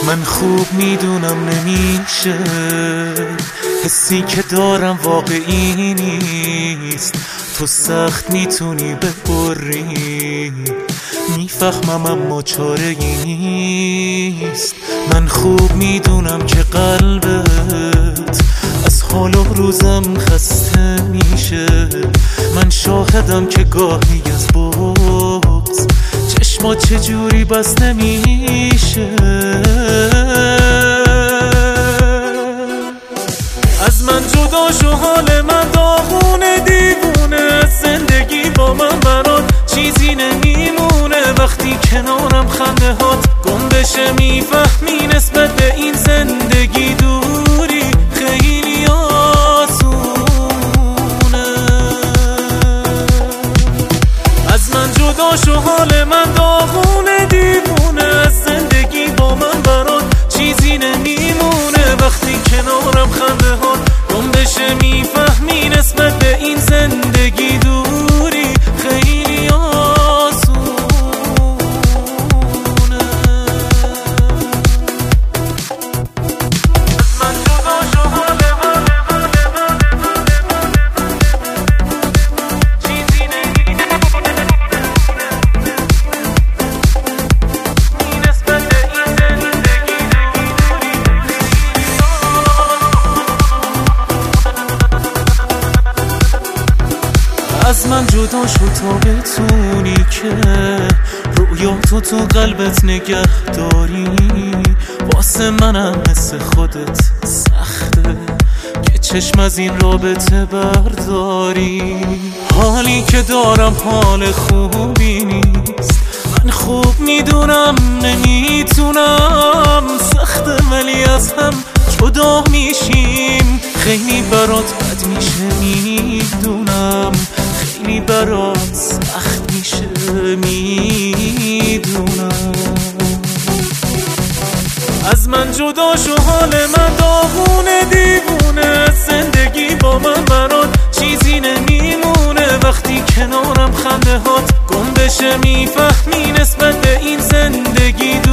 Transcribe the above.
من خوب میدونم نمیشه، حسی که دارم واقعی نیست. تو سخت میتونی ببری، میفهمم اما چاره‌ای نیست. من خوب میدونم که قلبت از حال و روزم خسته میشه. من شاهدم که گاهی از بغض چشمات چجوری بسته میشه. از من جدا شو، حال من داغونه، دیوونه از زندگی با من برات چیزی نمیمونه. وقتی کنارم خنده هات گم بشه میفهمی نسبت به این زندگی دوری خیلی آسونه. از من جدا شو، حال من داغونه، دیوونه از زندگی با من برات چیزی نمیمونه. وقتی کنارم خنده هات گم بشه میفهمی نسبت به این زندگی دوری خیلی آسونه. از من جدا شو، چیزی نمیمونه نسبت به این زندگی دوری. از من جدا شو تا بتونی که رویاتو تو قلبت نگه داری. واسه منم مثل خودت سخته که چشم از این رابطه برداری. حالی که دارم حال خوبی نیست، من خوب میدونم نمیتونم. سخته ولی از هم جدا میشیم، خیلی برات بد میشه میدونم، خیلی برات سخت میشه میدونم. از من جدا شو، حال من داغونه، دیوونه از زندگی با من برات چیزی نمیمونه. وقتی کنارم خنده هات گم بشه میفهمی نسبت به این زندگی